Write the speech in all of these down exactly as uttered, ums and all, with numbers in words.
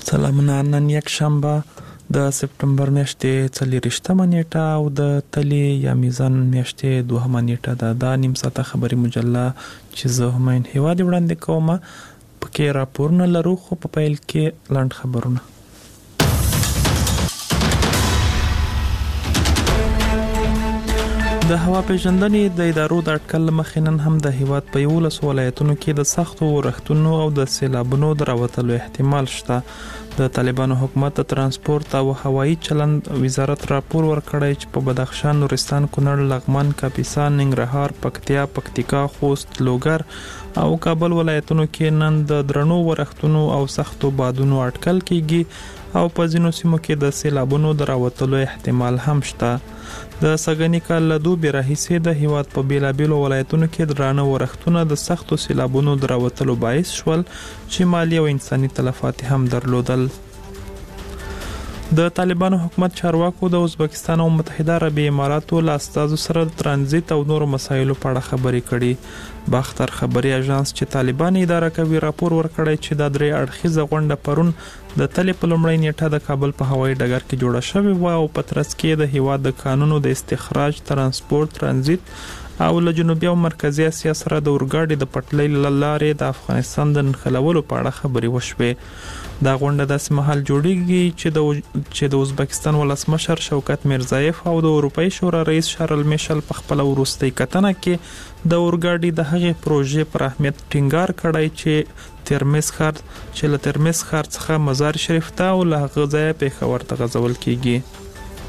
سلامونه. نن یک شنبه د سپتمبر میاشتې څلورویشتمه نیټه او د تلې یا میزان میاشتې دوهمه نیټه ده. دا نیم ساعته خبري مجله چې زه هماین هیواد وړاندې کوم پکې راپورونه لرو، خو په پیل کې لاند خبرونه. د هوا پیژندنې د ادارو د اټکل مخې نن هم د هیواد په یولسو ولایتونو کې د سختو اورښتونو او د سیلابونو د راوتلو احتمال شته. د طالبانو حکومت د ترانسپورت او هوایي چلند وزارت راپور ورکړی چې په بدخشان، نورستان، کونړ، لغمان، کاپیسا، ننګرهار، پکتیا، پکتیکا، خوست، لوګر او کابل ولایتونو کې نن د درنو ورښتونو او سختو بادونو اټکل کیږي او په ځینو سیمو کې د سیلابونو د راوتلو احتمال هم شته. د سګنی کال له دوبي راهیسې د هیواد په بیلابیلو ولایتونو کې درانه ورښتونه د سختو سیلابونو د راوتلو باعث شول چې مالی او انساني تلفات هم درلودل. د طالبانو حکومت چارواکو د ازبکستان او متحده عربي اماراتو له استازو سره د ترانزیت او نورو مسایلو په اړه خبرې کړي. باختر خبري اژانس چې طالبان اداره کوي راپور ورکړی چې د درې اړخیزه غونډه پرون د تلې په لومړۍ نیټه د کابل په هوایي ډګر کې جوړه شوې و او په ترڅ کې د هیواد د قانونو د استخراج، ترانسپورت، ترانزیت او له جنوبي او مرکزی اسیا سره د اورګاډي د پټلۍ لارې د افغانستان د نښلولو په اړه خبرې وشوې. دا غونډه داسې مهال جوړیږي چې د چې د ازبکستان ولسمشر شوکت میرزایف او د اروپאי شورا رئیس شارل میشل په خپل وروستۍ کتنه کې د اورګاډي د هغې پروژې پر اهمیت ټینګار کړی چې ترمز ښار چې له ترمز ښار څخه مزار شریف ته او له هغه ځایه پېښور ته غځول کیږي.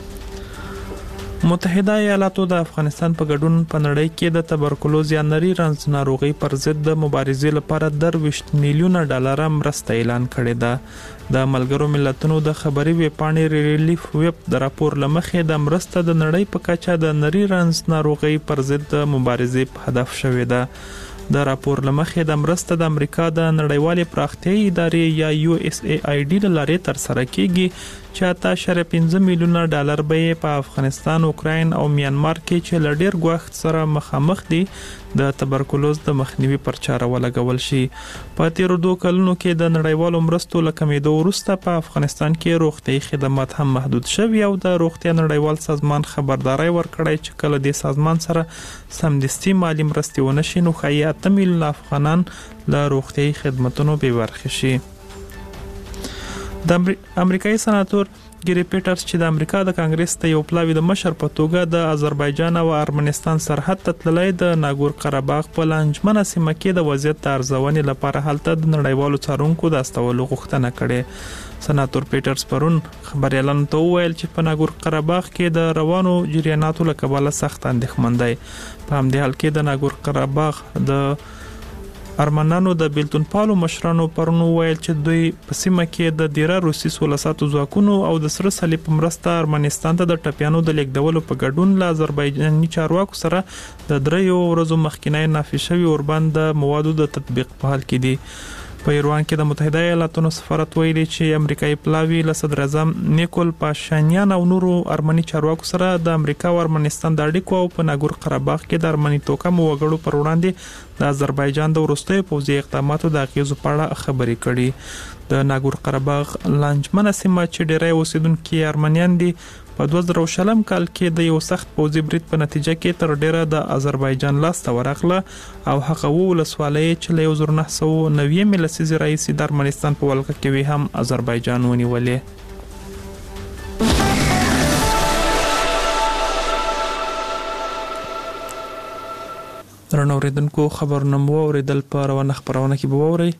متحده ایالاتو د افغانستان په ګډون په نړۍ کې د تبرکلوز یا نری رنځ ناروغي پر ضد د مبارزې لپاره درویشت میلیونه ډالر مرسته اعلان کړې ده. د ملګرو ملتونو د خبري ویبپاڼې ریلیف ویب د راپور لمخې د مرسته د نړۍ په کچه د نری رنځ ناروغي پر ضد د مبارزې په هدف شوې ده. د راپور لمخې د مرسته د امریکا د نړیوالې پراختیایي ادارې یا یو اس ای آی ډي د لارې تر سره کیږي چې اته اعشاریه پنځه میلیونه ډالر به په افغانستان، اوکراین او میانمار کې چې له ډیر ګواښ سره مخامخ دي د تبرکلوز د مخنیوي پر چاره ولګول شي. په تیرو دوه کلونو کې د نړیوالو مرستو له کمیدو وروسته په افغانستان کې روغتیايي خدمات هم محدود شوي او د روغتیا نړیوال سازمان خبرداري ورکړی چې کله د سازمان سره سمدستي مالی مرستې ونه شي نو ښایي اته میلیونه افغانان له روغتیايي خدماتونو بې برخې شي. د امریکایي سناتور ګری پیټرز چې د امریکا د کانګرس ته یو پلاوی د مشر په توګه د آذربایجان او ارمنستان سرحد ته تللی د ناګور قرهباغ په لانجمنه سیمه کې د وضعیت د ارزونې لپاره هلته د نړیوالو څارونکو د استولو غوښتنه کړې. سناتور پیټرز پرون خبريالانو ته وویل چې په ناګور قرهباغ کې د روانو جریاناتو له کبله سخت اندېښمن دی. په همدې حال کې د ناګور قرهباغ د ارمنانو د بیلتون پالو مشرانو پرونو ویل چې دوی په سیمه کې د ډیره روسي سولساتو ځواکونو او د سره صلیب په مرسته ارمنستان ته د ټپیانو د لیږدولو په ګډون له آذربایجاني چارواکو سره د دریو ورځو مخکینی نافي شوي اوربند د موادو د تطبیق په حال کې دي. په ایران کې د متحده ایالاتونو سفارت ویلي چې امریکایي پلاوی له صدر اعظم نیکول پاشانیان او نورو ارمني چارواکو سره د امریکا او ارمنستان د اړیکو او په ناګور قرهباغ کې د ارمني توکم وګړو پر وړاندې د آذربایجان د وروستیو پوځي اقداماتو د اغیزو په اړه خبرې کړي. د ناګور قرهباغ لانجمنه سیمه چې ډیری اوسیدونکي ارمنیان دي په دوه زره شلم کال کې د یو سخت پوځي برید په نتیجه کې تر ډیره د آذربایجان لاس ته ورغله او هغه ولسوالۍ چې له یو زر نه سوه نوي لسیزې راهیسې د ارمنستان په ولکه کې وي هم آذربایجان ونیولې. درنو اوریدونکو خبرونه مو اوریدل په روانه خبرونه کې به وورئ.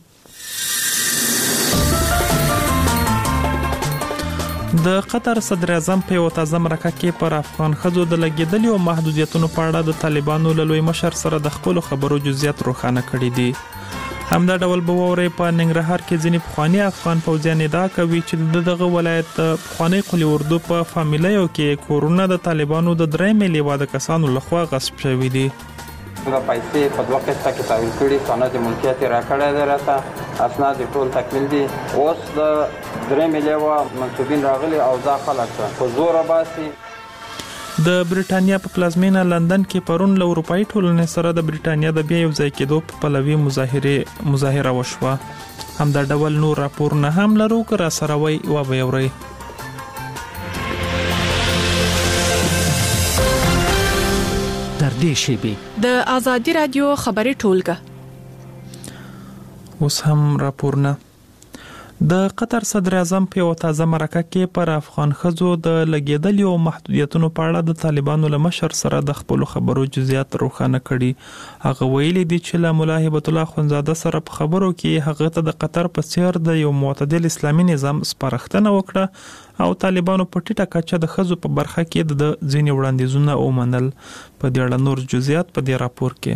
د قطر صدر اعظم په یو تازه مرکه کې پر افغان ښځو د لګیدلو او محدودیتونو په اړه د طالبانو له لوی مشر سره د خپل خبرو جزئیات روښانه کړي دي. همدا ډول به ووري په ننګرهار کې ځینې پخوانی افغان پوځیان ادعا کوي چې دغه ولایت پخوانی قلی اردو په فامیلیو کې کورونه د طالبانو د درې ملي واده کسانو لخوا غصب شوي دي. د پیسې په دوه قسطه کې تحویل کړي، سند ملکیت راکړی دی، راته اسناد ټول تکمیل دي. اوس د درې میلیونه منصوبین راغلي او دا خلک په زور باسي. د بریټانیا په پلازمینه لندن کې پرون له اروپאי ټولنې سره د بریټانیا د بیا یو ځای کېدو په پلوي مظاهره مظاهره وشوه. همدا ډول نور راپورونه هم لرو که را سره وي و به اورئ. در دې شیبې د آزادي رادیو خبري ټولګه اوس هم راپورونه. د قطر صدر اعظم په یو تازه مرکه کې پر افغان ښځو د لګیدلو او محدودیتونو په اړه د طالبانو له مشر سره د خپل خبرو جزئیات روښانه کړي. هغه ویلي دي چې له مولا هبت الله خونزاده سره په خبرو کې هغه ته د قطر په څیر د یو معتدل اسلامي نظام سپارښتنه وکړه او طالبانو په ټیټه کچه د ښځو په برخه کې د ځینې وړاندیزونه ومنل. په دې اړه نور جزئیات په دې راپور کې.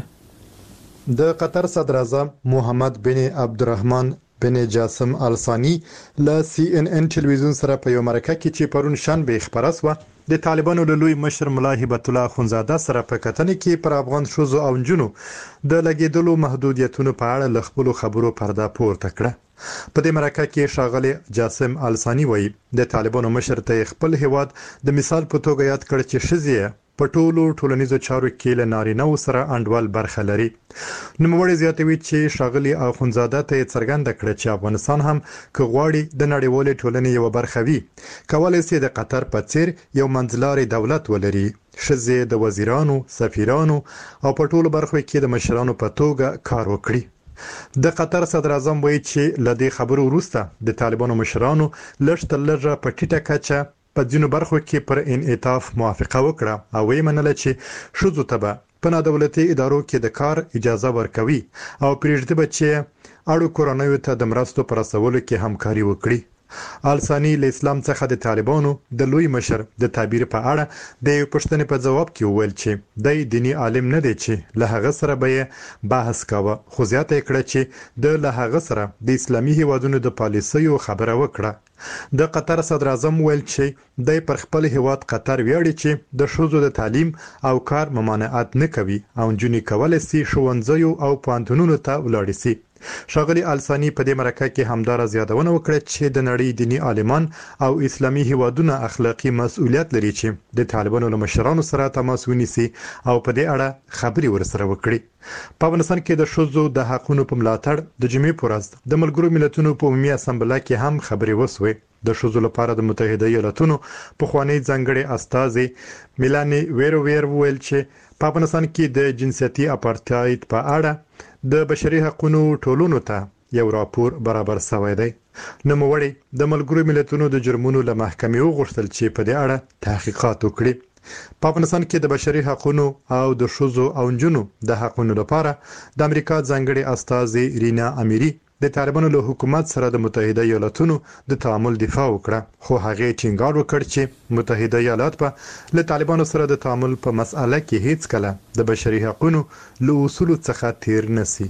د قطر صدر اعظم محمد بن عبدالرحمن بن جاسم الثانی له سی ان ان ټلویزیون سره په یو مرکه کې چې پرون شنبه خبره شوه د طالبانو له لوی مشر مولا هبت الله خونزاده سره په کتنې کې پر افغان ښځو او نجونو د لګیدلو محدودیتونو په اړه له خپل خبرو پرده پورته کړه. په دې مرکه کې ښاغلی جاسم الثانی وایي د طالبانو مشر ته خپل هیواد د مثال په توګه یاد کړ چې ښځې په ټولو ټولنیزو چارو کې له نارینه‌و سره انډول برخه لري. نوموړی زیاتوي چې ښاغلی اخونزاده ته څرګنده کړه چې افغانستان هم که غواړي د نړیوالې ټولنې یو برخه وي کولای شي د قطر په څیر یو منځلاري دولت ولري. ښځې د وزیرانو، سفیرانو او په ټولو برخو کې د مشرانو په توګه کار وکړي. د قطر صدر اعظم وایي چې له دې خبرو وروسته د طالبانو مشرانو لږ تر لږه په ټیټه کچه په ځینو برخو کې پر انعطاف موافقه وکړه او ویې منله چې ښځو ته به په نادولتي ادارو کې د کار اجازه ورکوي او پرېږدي به چې اړو کورنیو ته د مرستو پر رسولو کې همکاري وکړي. الثانی له اسلام څخه د طالبانو د لوی مشر د تعبیر په اړه د یو پښتنې په جواب کې وویل چې د دینی عالم نه دی چې له هغه سره به بحث کاوه، خو زیاته کړه چې د له هغه سره د اسلامي هیوادونو د پالیسیو خبره وکړه. د قطر صدر اعظم ویل چې د پر خپل هیواد قطر ویاړي چې د ښځو د تعلیم او کار ممانعت نه کوي او نجونې کولای شي ښوونځیو او پوهنتونونو ته ولاړ شي. ښاغلی الثانی په دې مرکه کې همدارا زیادونه وکړه چې د نړۍ دینی عالمان او اسلامي هیوادونه اخلاقی مسؤلیت لري چې د طالبانو له مشرانو سره تماس ونیسي او په دې اړه خبري ورسره وکړي. په افغانستان کې د ښځو د حقونو په ملاتړ د جمعې په ورځ د ملګرو ملتونو په عمومي اسامبله کې هم خبري وسوې. د ښځو لپاره د متحده ایالاتونو پخوانی ځانګړي استازي میلانی ویروویر ویل چې په افغانستان کې د جنسيتي اپارټاید په اړه د بشري حقوقو ټولنو ته یو راپور برابر شوی دی. نوموړی د ملګرو ملتونو د جرمونو له محکمې وغوښتل چې په دې اړه تحقیقات وکړي. په افغانستان کې د بشري حقوقو او د ښځو او نجونو د حقوقو لپاره د امریکا ځانګړي استازي رینا امیری د طالبانو له حکومت سره د متحده ایالاتونو د تعامل دفاع وکړه، خو هغه ټینګار وکړ چې متحده ایالات په له طالبانو سره د تعامل په مسأله کې هیڅ کله د بشري حقوقو له اصول څخه تیر نسی.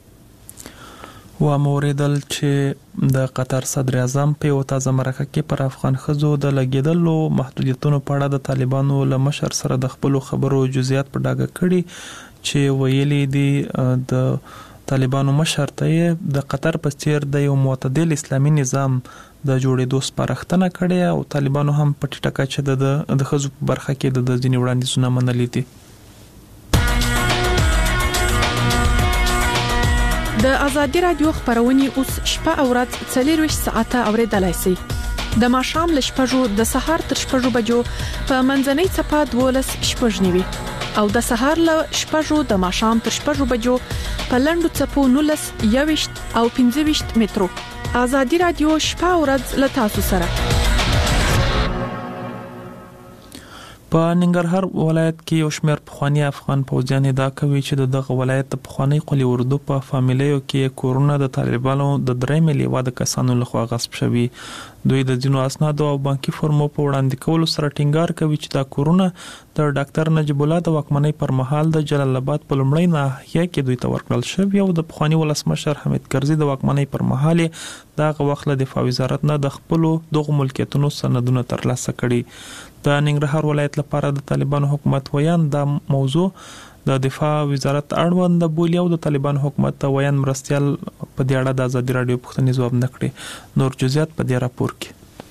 و موریدل چې د قطر صدر اعظم په یو تازه مرکه کې پر افغان ښځو د لګیدلو محدودیتونو په اړه د طالبانو له مشر سره د خپل خبرو جزئیات په ډاګه کړي چې ویلي دي د طالبانو مشر ته د قطر په څیر د یو معتدل اسلامي نظام د جوړېدو سپارښتنه کړې او طالبانو هم په ټیټه کچه د د ښځو په برخه کې د ځینې وړاندیزونه منلي دي. د آزادي رادیو خبرونه اوس شپه او ورځ څلور ساعته اوریدلای شئ. د ماښام له شپږو د سهار تر شپږو بجو په منځنۍ چپه دولس شپږ نیوي او د سهار له شپږو د ماښام تر شپږو بجو په لندو چپو نولس یويشت او پنځه ویشت مترو. آزادي رادیو شپه او ورځ له تاسو سره. په ننګرهار ولایت کې یو شمېر پخوانی افغان پوځیان ادعا کوي چې دغه ولایت د پخوانی قلی اردو په فامیلیو کې کورونه د طالبانو د درېمې لیوا د کسانو لخوا غصب شوي. دوی د ځینو اسنادو او بانکي فورمو په وړاندې کولو سره ټینګار کوي چې دا کورونه د ډاکټر نجیب الله د واکمنۍ پر مهال د جلال آباد په لومړۍ ناحیه کې دوی ته ورکړل شوي او د پخوانی ولسمشر حمید کرزي د واکمنۍ پر مهال دغه وخت له دفاع وزارت نه د خپل دغه ملکیتونو سندونه ترلاسه کړي. د ننګرهار ولایت لپاره د طالبانو حکومت ویان د موضوع د دفاع وزارت اړوند بولی او د طالبانو حکومت ویان مرستيال په دې اړه د آزادي رادیو پښتني ځواب نکړي. نور جزئیات په دې راپور کې.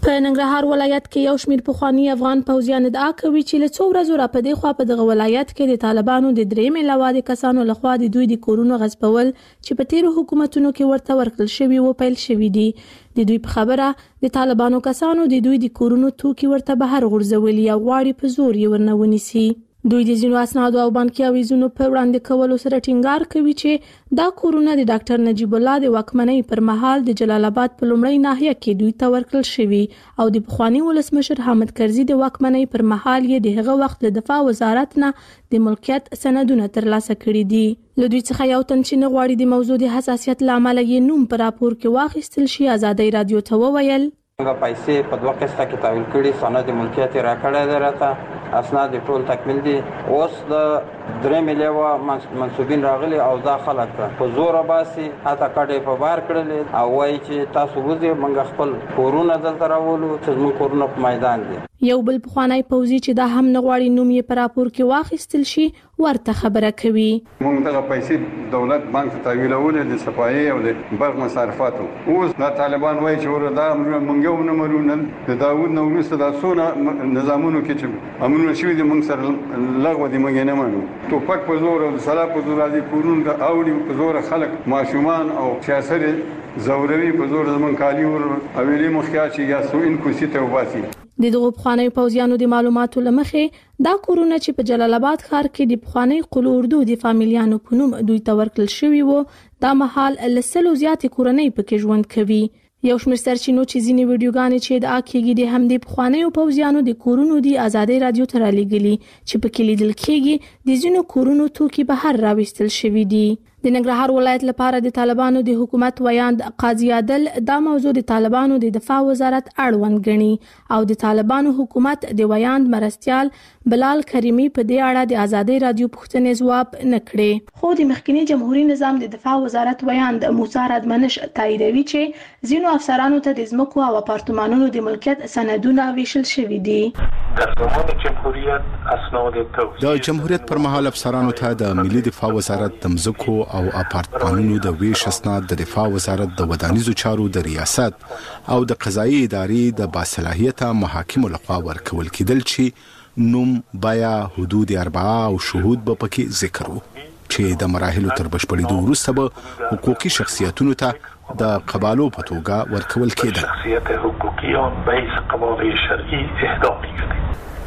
په ننګرهار ولایت کې یو شمېر پخواني افغان پوځیان ادعا کوي چې له څو ورځې راپدې خوا په دغه ولایت کې د طالبانو د درېمې لوا د کسانو لخوا د دوی د کورونو غصبول چې په تیرو حکومتونو کې ورته ورکړل شوی و پیل شوی دي. د دوی په خبره د طالبانو کسانو د دوی د کورونو توکي ورته بهر غورځولي او غواړي په زور یې ورنه ونیسي. دوی د ځینو اسنادو او بانکي اویزونو په وړاندې کولو سره ټینګار کوي چې دا کورونه د ډاکټر نجیب الله د واکمنۍ پر مهال د جلال آباد په لومړۍ ناحیه کې دوی ته ورکړل شوی او د پخوانی ولسمشر حامد کرزي د واکمنۍ پر مهال یې د هغه وخت له دفاع وزارت نه د ملکیت سندونه ترلاسه کړي دي. له دوی څخه یو تن چې نه غواړي د موضوع د حساسیت لامل یې نوم پر راپور کې واخیستل شي ازادي رادیو ته وویل موږ پیسې په دوه قسطه کې تحویل کړي، سند ملکیت راکړی دی راته، اسناد ټول تکمیل دي. اوس د درې میلیونه منصوبین راغلي او دا خلک په زور باسي، حتی کډې په بار کړلې او وایي چې تاسو وځئ موږ خپل کورونه دلته راولو چې زموږ کورونه په میدان دي. یو بل پخوانی پوځي چې دا هم نه غواړي نوم یې په راپور کې واخیستل شي ورته خبره کوي. موږ دغه پیسې دولت بانک ته تحویلولې د صفایي او د برق مصارفاتو. اوس دا طالبان وایي چې وردا موږ یو نه مرو د داوود نو وروسته د څونه نظامونو کې چې امنونه شوي دي موږ سره لغوه دي موږ نه منو. توپک په زور او د سلا په زور راځي، کورونه اوړي په زور خلک ماشومان او سیاست زوروي په زور زمون کالی ور اویلې مخیا چې یا سو ان کوسي ته وباسي. د دغه پخوانی پوځیانو د معلوماتو لمخې دا کورونه چې په جلال آباد ښار کې د پخوانی قلو اردو د فامیلیانو په نوم دوی ته ورکړل شوی وو، دا مهال لسلو زیاتې کورنۍ پکې ژوند کوي. یو شمېر سرچینو چې ځینې ویډیوګانې چې د اکیږي د هم د پخوانیو پوځیانو د کورونو د ازادي رادیو ته رالیږلي چې په کې لیدل کېږي د ځینو کورونو توکي بهر راوستل شوی دي. د ننګرهار ولایت لپاره د طالبانو د حکومت ویاند قاضي عادل دا موضوع د طالبانو د دفاع وزارت اړوند ګڼي او د طالبانو حکومت د ویاند مرستيال بلال کریمی په دې اړه د ازادي رادیو پوښتنې ځواب نه کړي. خو د مخکنی جمهوریت نظام د دفاع وزارت ویاند موسی رادمنش تاییدوي چې ځینو افسرانو ته د ځمکو او اپارتمانونو د ملکیت سندونه ویشل شوي دي. در زمان جمهوریت اسناد توزیع د جمهوریت پر مهال افسرانو ته د ملي دفاع وزارت د ځمکو او اپارتمانونو د ویش اسناد د دفاع وزارت د ودانیزو چارو د ریاست او د قضایي ادارې د باصلاحیته محاکمو لخوا ورکول کېدل چې نوم، بیا، حدود اربعه او شهود به پکې ذکر وو چې د مراحلو تر بشپړېدو وروسته به حقوقي شخصیتونو ته د قبالو په توګه ورکول کېدل. شخصیت حقوقي آن به قباله شرعي اهدا می‌شد.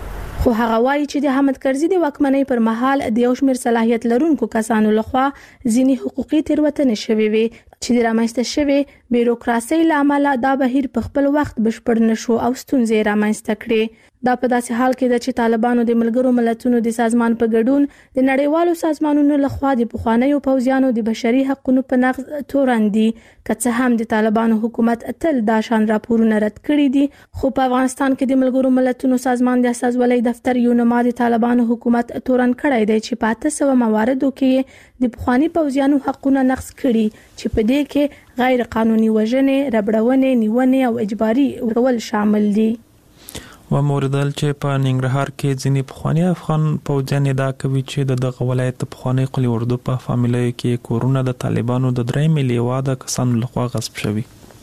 خو هغه وایي چې د حامد کرزي د واکمنۍ پر مهال د یو شمېر صلاحیت لرونکو کسانو لخوا ځینې حقوقي تېروتنې شوې وي چې د رامنځته شوې بیروکراسۍ له امله دا بهیر په خپل وخت بشپړ نشو او ستونزې رامنځته کړې. دا په داسې حال کې ده چې طالبانو د ملګرو ملتونو د سازمان په ګډون د نړیوالو سازمانونو لخوا د پخوانیو پوځیانو د بشري حقوقو په نقض تورن دي. که څه هم د طالبانو حکومت تل دا شان راپورونه رد کړي دي، خو په افغانستان کې د ملګرو ملتونو سازمان د اساسولۍ دفتر یو نما د طالبانو حکومت تورن کړی دی چې په اته سوه مواردو کې د پخوانی پوځیانو حقوقونه نقض کړي چې په دې کې غیر قانوني وژنې، ربړونې، نیونې او اجباري ورکول شامل دي. و موردل چې په ننګرهار کې ځینې پخوانی افغان پوځیان ادعا کوي چې د دغه ولایت پخوانی قلی اردو په فامیلیو کې کورونه د طالبانو د درې میلیونه د کسانو لخوا غصب شوي.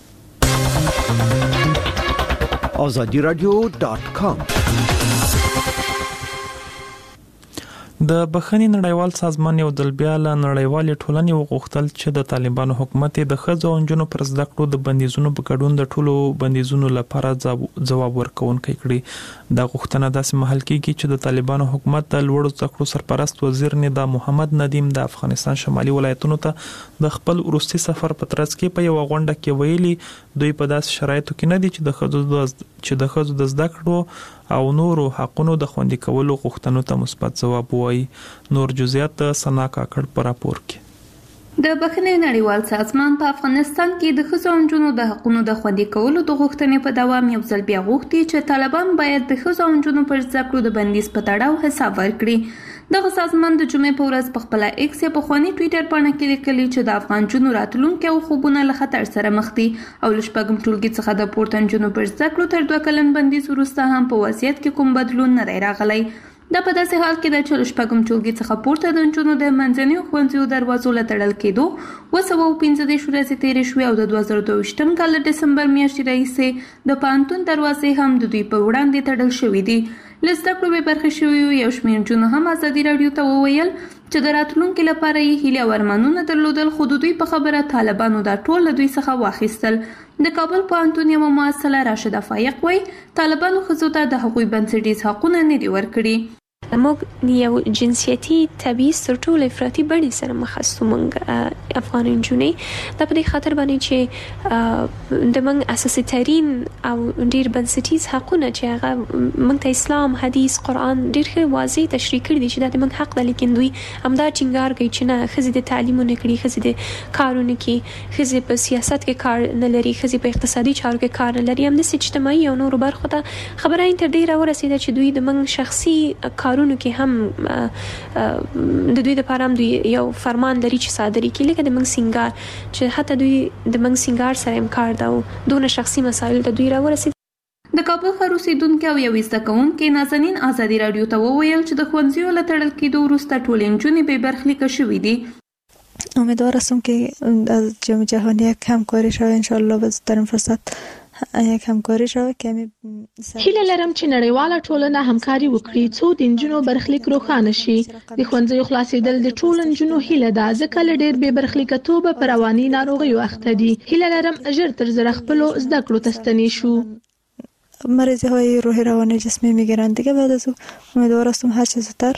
azadi radio dot com د بخښنې نړیوال سازمان یو ځل بیا له نړیوالې ټولنې وغوښتل چې د طالبانو حکومت د ښځو او نجونو پر زده کړو د بندیزونو په ګډون د ټولو بندیزونو لپاره ځواب ورکوونکی کړي. دا غوښتنه داسې مهال کېږي چې د طالبانو حکومت د لوړو زده کړو سرپرست وزیر ندا محمد ندیم د افغانستان شمالي ولایتونو ته د خپل وروستي سفر په ترڅ کې په یو غونډه کې ویلي دوی په داسې شرایطو کې نه دي چې د ښځو چې د ښځو د زده کړو او نورو حقونو د خوندي کولو غوښتنو ته مثبت ځواب وایي. نور جزئیات سنا کاکړ په راپور کې. د بخښنې نړیوال سازمان په افغانستان کې د ښځو او نجونو د حقونو د خوندي کولو د غوښتنې په دوام یو ځل بیا غوښتي چې طالبان باید د ښځو او نجونو پر زده کړو د بندیز په تړاو حساب ورکړي. دغه سازمان د جمعې په ورځ په خپل ایکس یا پخواني ټویټر باندې کې لیکلي چې د افغان نجونو راتلونکي او خوبونه له خطر سره مخ دي او له شپږم ټولګي څخه د پورته نجونو پر زده کړو تر دوه کلن بندیز وروسته هم په وضعیت کې کوم بدلون نه دی راغلی. دا په داسې حال کې ده چې شپږم ټولګي څخه پورته د نجونو د منځنیو ښوونځیو دروازو له تړل کېدو اوه سوه او پنځه دېرش ورځې تېرې شوې او د دوه زره دوه ویشتم کال د ډسمبر میاشتې راهیسې د پوهنتون دروازې هم د دوی په وړاندې تړل شوي دي. له زده کړو بې برخې شویو یو شمېر نجونو هم ازادي راډیو ته وویل چې د راتلونکي لپاره یې هیلې او ارمانونه درلودل، خو د دوی په خبره طالبانو دا ټول له دوی څخه واخیستل. د کابل پوهنتون یوه محصله راشده فایق وایي طالبانو ښځو ته د هغوی بنسټیز حقونه نه دي ورکړي. موږ یو جنسیتي تبعیض تر ټولو افراطي بڼې سره مخ یو موږ افغان نجونې دا په دې خاطر باندې چې د موږ اساسي ترین او ډیر بنسټیز حقونه چې هغه موږ ته اسلام، حدیث، قرآن ډیر ښه واضح تشریح کړي دي چې دا د موږ حق ده، لیکن دوی همدا ټینګار کوي چې نه، ښځې د تعلیمونه کړي، ښځې د کارونه کوي، ښځې په سیاست کې کار نه لري، ښځې په اقتصادي چارو کې کار نه لري. همداسې اجتماعي او نورو برخو ته خبره یې تر ډېره ورسېده چې دوی د موږ شخصي کارونه کې هم د دوی لپاره هم دوی یو فرمان لري چې صادري کړي، لکه د موږ سینګار چې حتی دوی د موږ سینګار سره هم کار ده او دونه شخصي مسایل د دوی راورسېد. د کابل ښار اوسېدونکي او یو زده کوونکي نازنین ازادي راډیو ته وویل چې د ښوونځیو له تړل کېدو وروسته ټولې نجونې بې برخلیکه شوي دي. امیدوار هستم که از جام جهانی یک همکاری شود، انشالله در این فرصت یک همکاری شود که هیله لرم چې نړیواله ټولنه همکاري وکړي څو د نجونو برخلیک روښانه شي. د ښوونځیو خلاصېدل د ټولو نجونو هیله ده، ځکه له ډېر بې برخلیکتوبه په رواني ناروغیو اخته دي. هیله لرم ژر تر ژره خپلو زده کړو ته ستنې شو. مریضی های روحی روانی جسمی میگیرند دیگه. بعد از او امیدوار هستم هر چه زودتر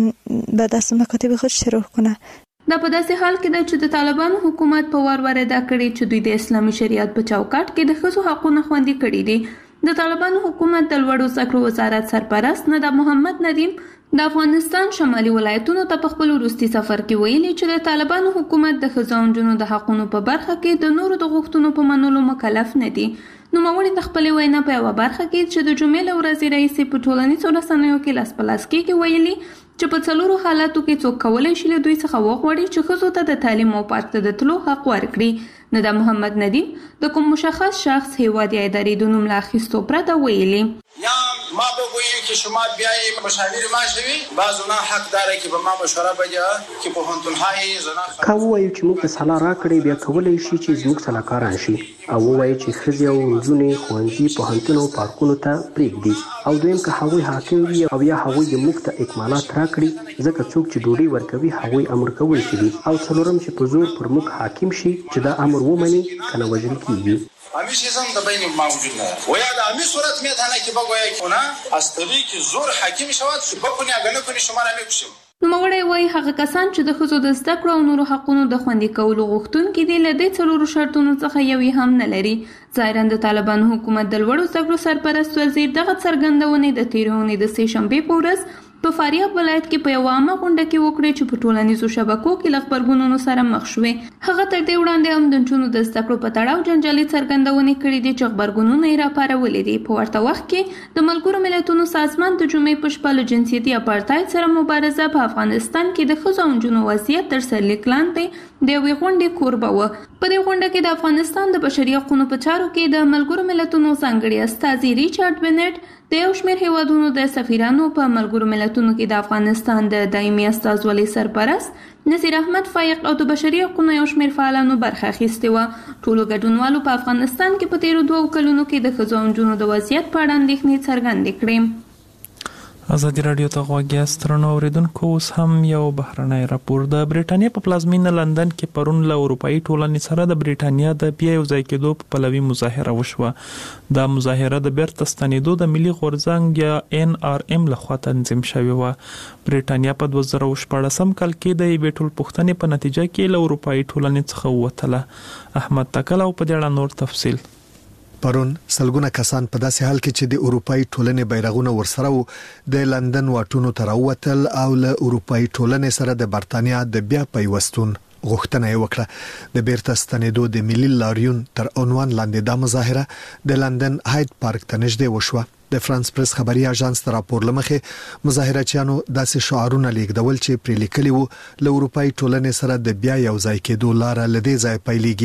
به دست مکاتب خود شروع کنه. دا په داسې حال کې ده چې د طالبانو حکومت په وار وار ادا کړي چې دوی د اسلامي شریعت په چوکاټ کې د ښځو حقونه خوندي کړي دي. د طالبانو حکومت د لوړو زده کړو وزارت سرپرست ندا محمد ندیم د افغانستان شمالي ولایتونو ته په خپل وروستي سفر کې ویلي چې د طالبانو حکومت د ښځو او نجونو د حقونو په برخه کې د نورو د غوښتنو په منلو مکلف نه دي. نوموړي د خپلې وینا په یوه برخه کې چې د جمعې له ورځې راهیسې په ټولنیزو رسنیو کې لاس په لاس کېږي ویلي چې په څلورو حالاتو کې څوک کولی شي له دوی څخه وغواړي چې ښځو ته د تعلیم او پارک ته د تلو حق ورکړي. ندا محمد ندیم د کوم مشخص شخص هیواد یا ادارې د نوم له اخیستو پرته ویلي یا ما بگوییم که شما بیایید مشاور ما شوید، بعض اونا حق داره که به ما مشوره بده که پوهنتون‌های زنان که ووایو چې موږ ته سلا راکړې، بیا کولی شي چې زموږ سلاکاران شي او ووایي چې ښځې او نجونې ښوونځي، پوهنتون او پارکونو ته پرېږدي. او دویم که هغوی حاکم وي او یا هغوی د موږ ته اکمالات راکړي، ځکه څوک چې ډوډۍ ورکوي هغوی امر کوونکي دي. او څلورم چې په زور پر موږ حاکم شي چې دا امر ومني که نه وژل کېږي. همیشه چیزم در بین موجود نداره و یا در همین صورت میتونه که بگوید که اونا از طریق زور حاکم شود که بکنی اگر نکنی شما را میکشیم. نوموړی وایي هغه کسان چې د ښځو د زده کړو او نورو حقونو د خوندي کولو غوښتونکي دي له دې څلورو شرطونو څخه یو یې هم نه لري. ظاهراً د طالبانو حکومت د لوړو زده کړو سرپرست وزیر دغه څرګندونې د تېرې اونۍ د سې شنبې په ورځ په فاریاب ولایت کې په یوه عامه غونډه کې وکړې چې په ټولنیزو شبکو کې له غبرګونونو سره مخ شوې. هغه تر دې وړاندې هم د نجونو د زده کړو په تړاو جنجالي څرګندونې کړې دي چې غبرګونونه یې راپارولي دي. په ورته وخت کې د ملګرو ملتونو سازمان د جمعې په شپه له جنسیتي اپارتاید سره مبارزه په افغانستان کې د ښځو او نجونو وضعیت تر سرلیک لاندې د یوې غونډې کوربه وه. په دې غونډه کې د افغانستان د بشري حقونو په چارو کې د ملګرو ملتونو ځانګړي استازي ریچارډ بنټ، د یو شمېر هیوادونو د سفیرانو، په ملګرو ملتونو کې د افغانستان د دایمي استازولۍ سرپرست نصیر احمد فایق او د بشري حقونو یو شمېر فعالانو برخه اخیستې وه. ټولو ګډونوالو په افغانستان کې په تېرو دوو کلونو کې د ښځو او نجونو د وضعیت په اړه اندېښنې څرګندې کړې. ازادي راډیو ته غوږ یاست درنو اوریدونکو. اوس هم یو بهرنی راپور. د بریټانیا په پلازمینه لندن کې پرون له اروپایي ټولنې سره د بریټانیا د بیا یو ځای کېدو په پلوي مظاهره وشوه. دا مظاهره د بیرته ستنېدو د ملي غورځنګ یا ان آر ام لخوا تنظیم شوې وه. بریټانیا په دوه زره شپاړسم کال کې د یوې ټولپوښتنې په نتیجه کې له اروپایي ټولنې څخه ووتله. احمد تکل او په دې اړه نور تفصیل. پرون سلګونه کسان په داسې حال کې چې د اروپאי ټولنې بیرغونه ورسره وو د لندن واټونو ته راووتل او له اروپאי ټولنې سره د برتانیا د بیا پیوستون غوښتنه یې وکړه. د بیرته ستنېدو د ملي لاریون تر عنوان لاندې دا مظاهره د لندن هاید پارک ته نږدې وشوه. د فرانس پریس خبري اژانس تر راپور لمخې مظاهرچیانو داسې شعارونه لیکدول چې پرې لیکلي وو له اروپאי ټولنې سره د بیا یو ځای کېدو لاره لدې ځای پیلېږي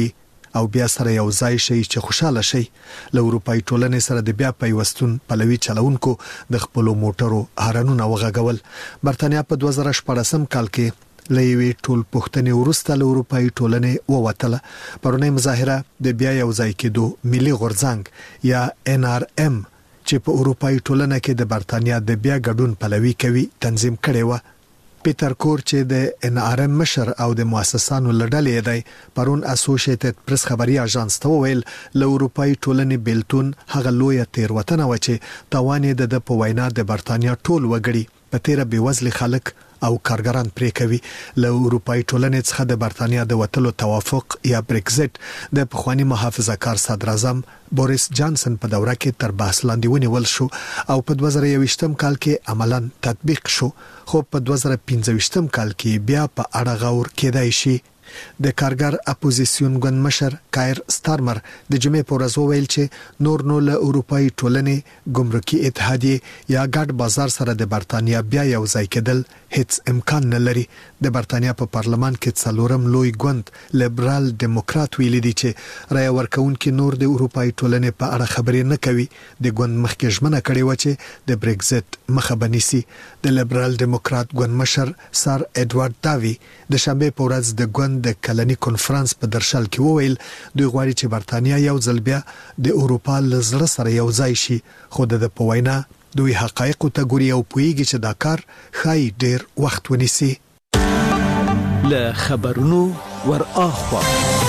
او بیا سره یو ځای شي چې خوشاله شي. له اروپאי ټولنې سره د بیا پیوستون پلوي چلونکو د خپل موټرو هارنونه وغږول. برتانیا په دوه زره شپږم کال کې لېوي ټول پښتنې ورسته له اروپאי ټولنې ووتله. پرونی مظاهره د بیا یو ځای کېدو ملي غورځنګ یا ان آر ام چې په اروپאי ټولنه کې د برتانیا د بیا ګډون پلوي کوي تنظیم کړي و. پیټر کور چې د ان آر ام مشر او د مؤسسانو لړلې دی پرون اسوسییټډ پریس خبري اژانس ته ویل له اروپאי ټولنې بیلتون هغه لوی تیروتنه و چې توانې د په وینا د برتانیا ټول وګړي په تیر بیوزل خلک او کارګران پرې کوي. له اروپאי ټولنې څخه د برتانیا د وټلو توافق یا بریکزټ د پخوانی محافظه کار صدر اعظم بوریس جانسن په دوره کې تر بحث لاندې ونیول شو او په دوه زره یوویشتم کال کې عملاً تطبیق شو، خو په دوه زره پنځويشتم کال کې بیا په اړه غور کېدای شي. د کارګر اپوزیسیون ګوند مشر کایر ستارمر د جمعې په ورځ وویل چې نور نو له اروپאי ټولنې ګمرکي اتحادیه یا ګډ بازار سره د برتانیا بیا یو ځای کېدل هیڅ امکان نه لري. د برتانیا په پارلمان کې څلورم لوی ګوند لیبرال ډیموکرات ویل دي چې رای ورکوونکي نور د اروپאי ټولنې په اړه خبرې نه کوي. د ګوند مخکې ژمنه کړې و چې د بریکزټ مخه بنيسي. د لیبرال ډیموکرات ګوند مشر سر اډوارد داوی د شنبه په ورځ د ګوند د کلنی کنفرانس په درشل کې وویل دوی غواړي چې برتانیا یو ځل بیا د اروپا له زړه سره یو ځای شي، خو د په وینا دوی حقایق ته ګوري او پوهیږي چې دا کار خای ډیر وخت ونیسي. له خبرونو ور اخوا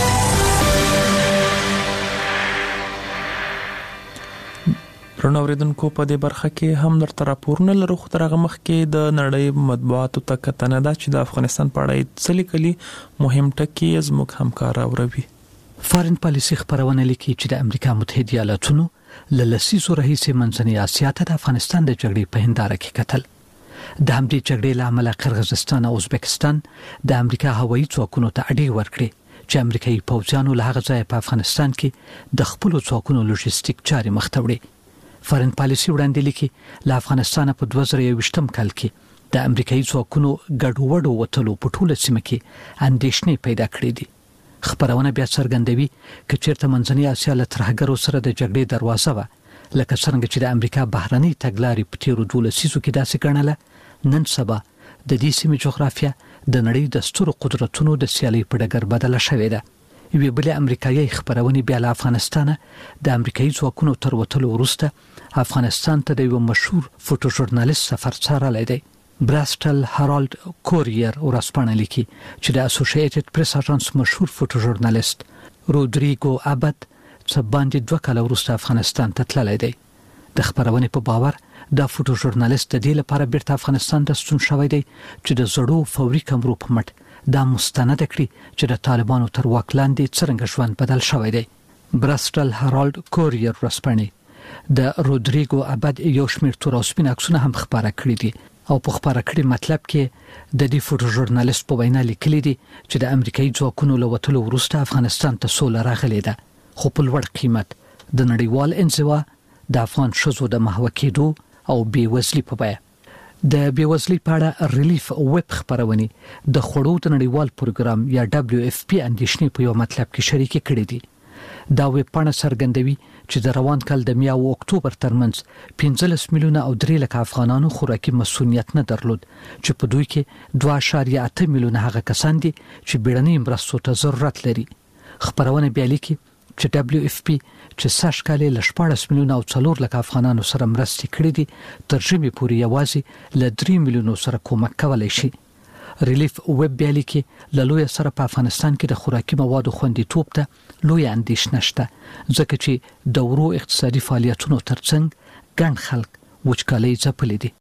رونوریدونکو په دې برخه کې هم در راپورونه لرو. خو ترغه مخ کې د نړۍ مطبوعاتو ته کتنه ده چې د افغانستان په اړه څه لیکلي مهم ټکي زموږ همکار اوروي. فارن پالیسي خبرونه لیکي چې د امریکا متحده ایالاتونو له لسیزو راهیسې منځنۍ اسیا ته د افغانستان د جګړې په هنداره کې کتل. د همدې جګړې له امله قرغیزستان او ازبکستان د امریکا هوایي ځواکونو ته اډې ورکړې چې امریکایي پوځیانو له هغه ځای په افغانستان کې د خپل ځواکونو لوجستیک چارې مخ ته وړي. فارن پالیسي وړاندې لیکي له افغانستان په دوه زره یوویشتم کال کې د امریکایي ځواکونو ګډوډو وټلو په ټوله سیمه کې اندېښنې پیدا کړې دي. خبرونه بیا څرګندوي چې چیرته منځنۍ اسیا له ترهګرو سره د جګړې دروازه و، لکه څنګه چې د امریکا بهرنۍ تګلارې په تیرو دوله سیزو کې داسې ګڼله، نن سبا د دې سیمې جغرافیه د نړۍ د سترو قدرتونو د سیالۍ په ډګر بدله شوې ده. یوه بلې امریکایي خبرونه بیا له افغانستان د امریکایي ځواکونو تر وټلو وروسته افغانستان ته د یو مشهور فوټو ژورنالیست سفر څارلی دی. براسټل هارالد کوریر ورسپانه لیکي چې د اسوسییټډ پریس اژانس مشهور فوټو ژورنالیست رودریګو ابد څه باندې دوه کال وروسته افغانستان ته تللی دی. د خبرونه په باور دا فوټو ژورنالیست د دې لپاره بیرته افغانستان ته ستون شوی دی چې د زړو فوري کمرو په مټ دا مستند کړي چې د طالبانو تر واک لاندې څرنګه ژوند بدل شوی دی. براسټل هارالد کوریر ورسپانه د رودریګو ابد یو شمېر تور او سپین عکسونه هم خبره کړي دي او په خبره کړي مطلب کې د دې فوټو ژورنالیست په وینا لیکلي دي چې د امریکایي ځواکونو له وټلو وروسته افغانستان ته سوله راغلې ده، خو په لوړ قیمت د نړیوال انزوا د افغان شذو د محو کېدو او بیوزلي په بیه. د بیوزلي په اړه ریلیف ویب خبرونه د خړو د نړیوال پروګرام یا دبليو اف پی اندیشنې په یو مطلب کې شریک کړي دي. دا ویب پاڼه څرګندوي چې د روان کال د میا او اکتوبر ترمنځ پنځلس میلیونه او درې لک افغانانو خوراکي مسؤلیت نه درلود چې په دوی کې دوه اعشاریه اته میلیونه هغه کسان دي چې بیړنۍ مرستو ته ضرورت لري. خبرونه بیا لیکي چې دبليو اف پی چې سږ کال له شپږ میلیونه او څلور لک افغانانو سره مرستې کړې دي تر ژمي پورې یوازې له درې میلیونو سره کومک کولای شي. ریلیف ویب بیا لیکي له لوی سره په افغانستان کې د خوراکي موادو خوندیتوب ته لوی اندیشنه شته، ځکه چې د ورو اقتصادي فعالیتونو ترڅنګ ګڼ خلک وچکالۍ ځپلي دي.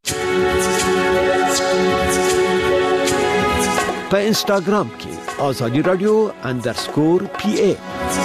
په انستګرام کې آزادی رادیو انډرسکور پی ای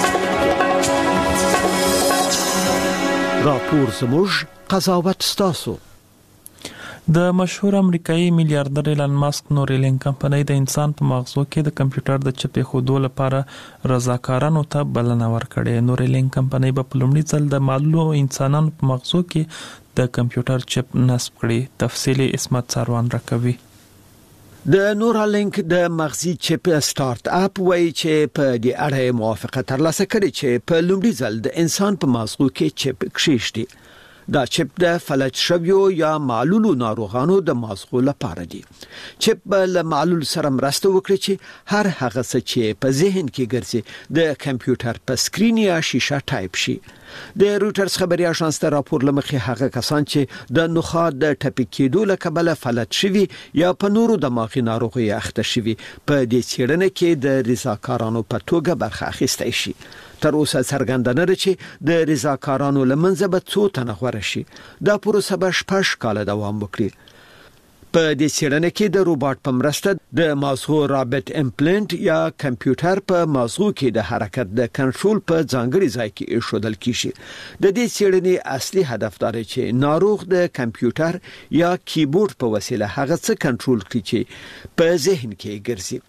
راپور زموږ قضاوت ستاسو. د مشهور امریکایي میلیارډر ایلان ماسک نورالینک کمپنۍ د انسان په مغزو کې د کمپیوټر د چپ ایښودو لپاره رضاکارانو ته بلنه ورکړې. نورالینک کمپنۍ به په لومړي ځل د معلولو انسانانو په مغزو کې د کمپیوټر چپ نصب کړي. تفصیلي اسمت ساروان راکوي. د نورالینک د مغزي چپ سٹارټ اپ وایي چې په دې اړه موافقه ترلاسه کړې چې په لومړي ځل د انسان په مغزو کې چپ کښېږدي. دا چپ د فلج شویو یا معلولو ناروغانو د مغزو لپاره دی. چپ به له معلول سره مرسته وکړي چې هر هغه څه چې په ذهن کې ګرځي د کمپیوټر په سکرین یا شیشه ټایپ شي. د روټرز خبري اژانس ته راپور لمخې هغه کسان چې د نخاع د ټپي کېدو له کبله فلج شوي یا په نورو دماغي ناروغیو اخته شوي په دې څېړنه کې د رضاکارانو په توګه برخه اخیستی شي. تر اوسه څرګنده نه ده چې د رضاکارانو له منځه به څو تنه غوره شي. دا پروسه به شپږ کاله دوام وکړي. په دې څېړنه کې د روباټ په مرسته د مغزو رابط امپلانت یا کمپیوټر په مغزو کې د حرکت د کنټرول په ځانګړي ځای کې ایښودل کیږي. د دې څېړنې اصلي هدف دا دی چې ناروغ د کمپیوټر یا کیبورډ په وسیله هغه څه کنټرول کړي چې په ذهن کې ګرځي.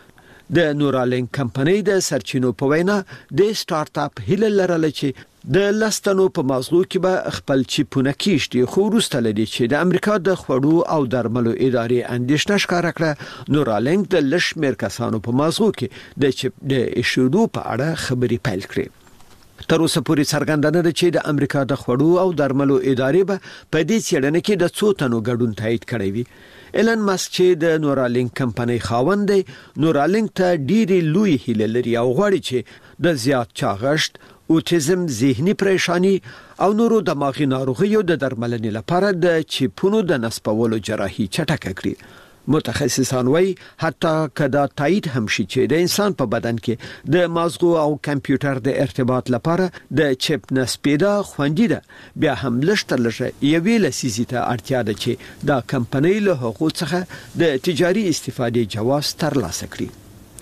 د نورالینک کمپنۍ د سرچینو په وینا د سٹارټ اپ هیله لرله چې د لستنو په مغزو کې به خپل چیپونه کېږدي، خو وروسته لدی چې د امریکا د خوړو او درملو ادارې اندېښنه ښکاره کړه نورالینک د لږ شمېر کسانو په مغزو کې د چیپ د ایښودو په اړه خبرې پیل کړې. تر اوسه پورې څرګنده نه ده چې د امریکا د خوړو او درملو ادارې به په دې څېړنه کې د څو تنو ګډون تایید کړی وي. ایلن ماسک چې د نورالینک کمپنۍ خاوند دی، نورالینک ته ډېرې لوی هیله لري او غواړي چې د زیات چاغښت، اوټیزم، ذهني پریشانی او نورو دماغي ناروغیو د درملنې لپاره د چیپونو د نصبولو جراحي چټکه کړي. متخصصان وایي حتی کدا تایید هم شي چې د انسان په بدن کې د مغزو او کمپیوټر د ارتباط لپاره د چپ نصبیدا خوندي ده، بیا هم لږ تر لږه یوې لسیزې ته اړتیا ده چې دا کمپنۍ له هغو څخه د تجاري استفادې جواز ترلاسه کړي.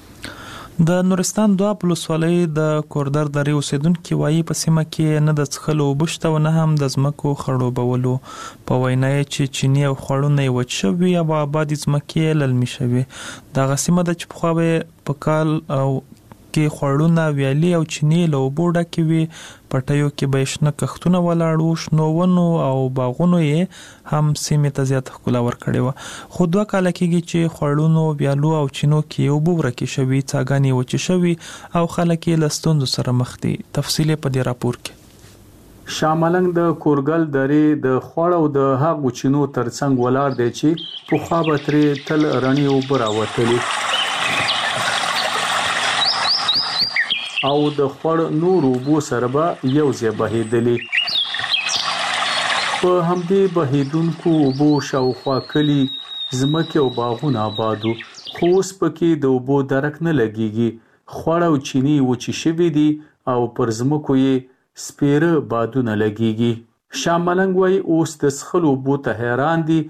د نورستان دوه ولسوالۍ د کوردر درې اوسیدونکو وایي په سیمه کې نه د څښلو اوبه شته او نه هم د ځمکو خړوبولو. په وینا یې چې چینی او خړونه یې وچ شوي او آبادي ځمکې للمي شوي. دغه سیمه د چې پخوا به په کال او کې خړونه ویالي او چینی له اوبو ډکې وي. پټیو کې به شنه کښتونه ولاړ وو، شنو ونو او باغونو یې هم سیمې ته زیات ښکلا ورکړې وه. خو دوه کاله کېږي چې خړونو، ویالو او چینو کې اوبه ورکې شوي، څاګانې وچې شوي او خلک یې له ستونزو سره مخ دي. تفصیل په دې راپور کې. شاملنګ د کورګل درې د خوړ او د هغو چینو ترڅنګ ولاړ دی چې پخوا به ترې تل رڼې اوبه راوتلې او د خوړ نور اوبو سره به یو ځای بهیدلې. په همدې بهیدونکو اوبو شاوخوا کلي، ځمکې او باغونه آبادو، خو اوس پکې د اوبو درک نه لګیږي. خوړ او چینی وچې شوي دي او پر ځمکو یې سپیره بادونه لګیږي. شاملنګ وایي اوس د څښلو اوبو ته حیران دي.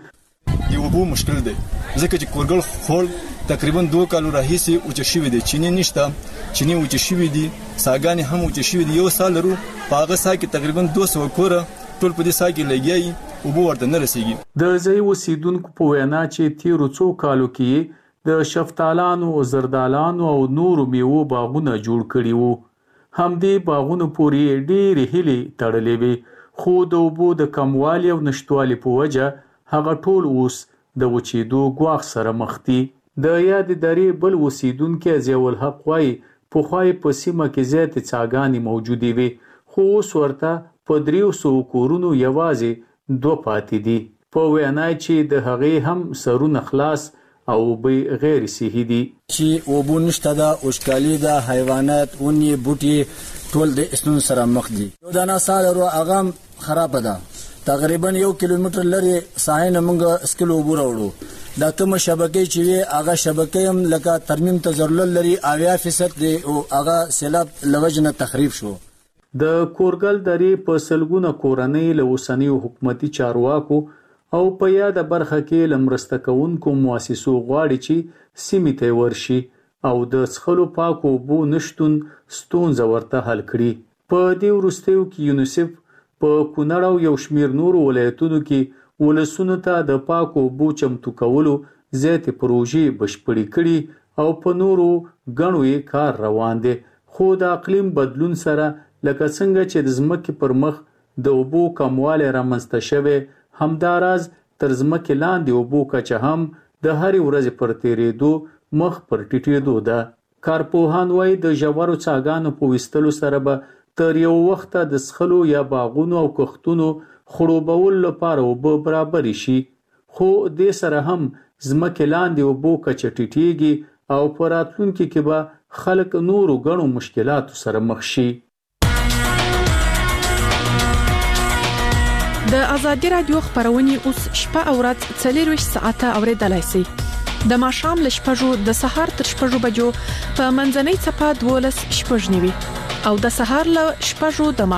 د اوبو مشکل دی ځکه چې کورګل خوړ تقریبا دوه کالو راهیسې وچه شوی دی. چینی نشته، چینی وچه شوی دي، ساګانې هم وچه شوی دي. یو سال لرو په هغه سا کې تقریبا دوه سوه کوره ټول په دې سا کې لګیایي، اوبه ورته نه رسیږي. د ځای اوسیدونکو په وینا چې تیرو څو کالو کې د شفتالانو، زردالانو او نورو میوو باغونه جوړ کړي وو. همدې باغونو پورې ډېرې هیلې تړلې وې، خو د اوبو د کموالي او نشتوالي په وجه هغه ټول اوس د وچېدو ګواښ سره مخ دي. د یاد درې بل اوسیدونکي ضیاء الحق وایي پخوا په سیمه کې زیاتې څاګانې موجودې وې، خو اوس ورته په دریو سوو کورونو یوازې دوه پاتې دي. په وینا چې د هغې هم سرونه خلاص او اوبه غیر صحي دي. چې اوبو نشته ده، وچکالي ده، حیوانات، ونې، بوټي ټول د ستونزو سره مخ دي. یو دانه سا لرو هغه هم خرابه ده. تقریبا یو کیلومتر لري ساحې نه موږ اسکل اوبه راوړو. دا کومه شبکې چې وي هغه شبکې هم لکه ترمیم ته ضرورت لري، اویا فیصد دی او هغه سیلاب لوجه نه تخریب شو. د کورګل درې په سلګونه کورنۍ له اوسنیو حکومتي چارواکو او په یاده برخه کې له مرسته کوونکو مؤسسو غواړي چې سیمې ته ورشي او د څښلو پاکو اوبو نشتون ستونزه ورته حل کړي. په دې وروستیو کې یونیسف په کونړ او یو شمېر نورو ولایتونو کې ولسونو ته د پاکو اوبو چمتو کولو زیاتې پروژې بشپړې کړي او په نورو ګڼو یې کار روان دی. خو د اقلیم بدلون سره لکه څنګه چې د ځمکې پر مخ د اوبو کموالی رامنځته شوی، همداراز تر ځمکې لاندې اوبو کچه هم د هرې ورځې پر تیریدو مخ پر ټیټېدو ده. کارپوهان وايي د ژورو څاګانو په ویستلو سره به تر یو وخته د څښلو یا باغونو او کښتونو خړوبولو لپاره اوبه برابرې شي، خو دې سره هم ځمکې لاندې اوبو کچه ټیټېږي او په راتلونکي کې به خلک نورو ګڼو مشکلاتو سره مخ شي. د ازادي رادیو خبرونه اوس شپه او ورځ څلور ساعته اوریدلای شئ. د ماښام له شپږو د سهار تر شپږو بجو په منځنۍ چپه دولس شپږ نیوي او د سهار له شپږو د